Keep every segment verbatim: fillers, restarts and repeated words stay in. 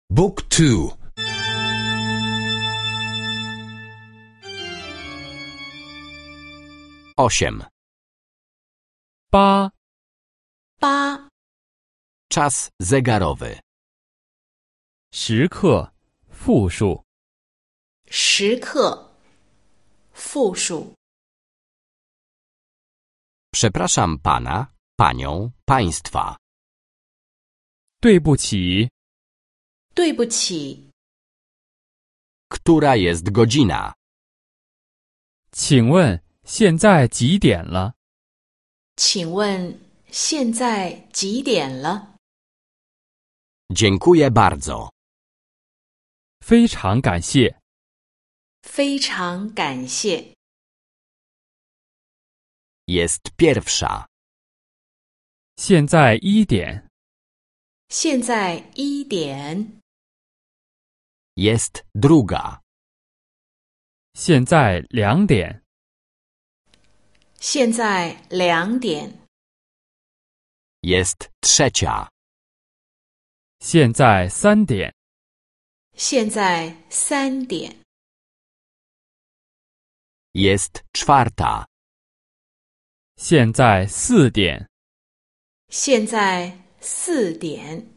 Book two. 8. 八八 Czas zegarowy. 时刻复数。 时刻复数。 Przepraszam pana, panią, państwa. 对不起， 对不起， Która jest godzina? 请问现在几点了？ 请问现在几点了？ Dziękuję bardzo. 非常感谢。 非常感谢。 Jest pierwsza. 现在一点。 现在一点。 Jest druga. 现在两点。 现在两点。 Jest trzecia. 现在三点。 现在三点。 Jest czwarta. 现在四点。 现在四点。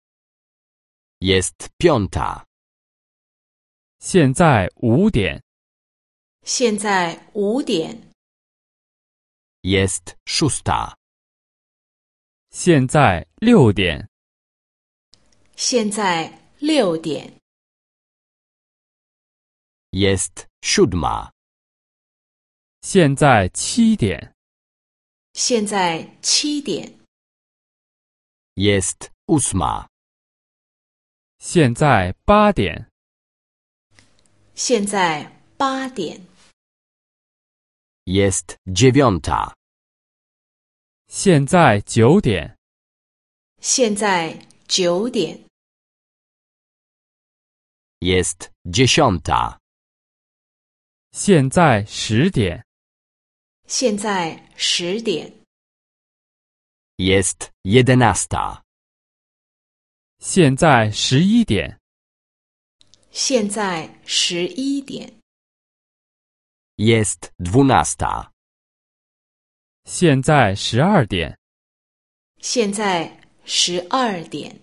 Jest piąta. 现在五点。 现在五点。 Jest szósta. 现在六点。 现在六点。 Jest siódma. 现在七点。 现在七点。 Jest ósma. 现在八点。 现在八点。 Jest dziewiąta. 现在九点。 现在九点。 Jest dziesiąta. 现在十点。 现在十点。 Jest jedenasta. 现在十一点。 现在十一点。 Jest dwunasta. 现在十二点。 现在十二点。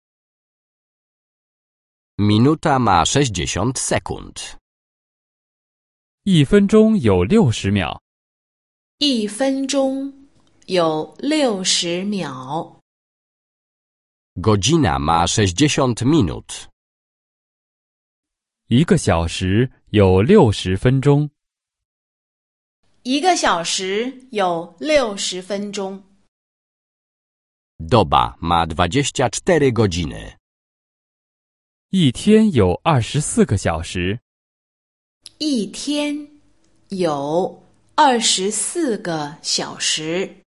Minuta ma sześćdziesiąt sekund. 一分钟有六十秒。 一分钟有六十秒。 Godzina ma sześćdziesiąt minut. 一个小时有六十分钟。 一个小时有六十分钟。 Doba ma dwadzieścia cztery godziny. 一天有二十四个小时。 一天有二十四个小时。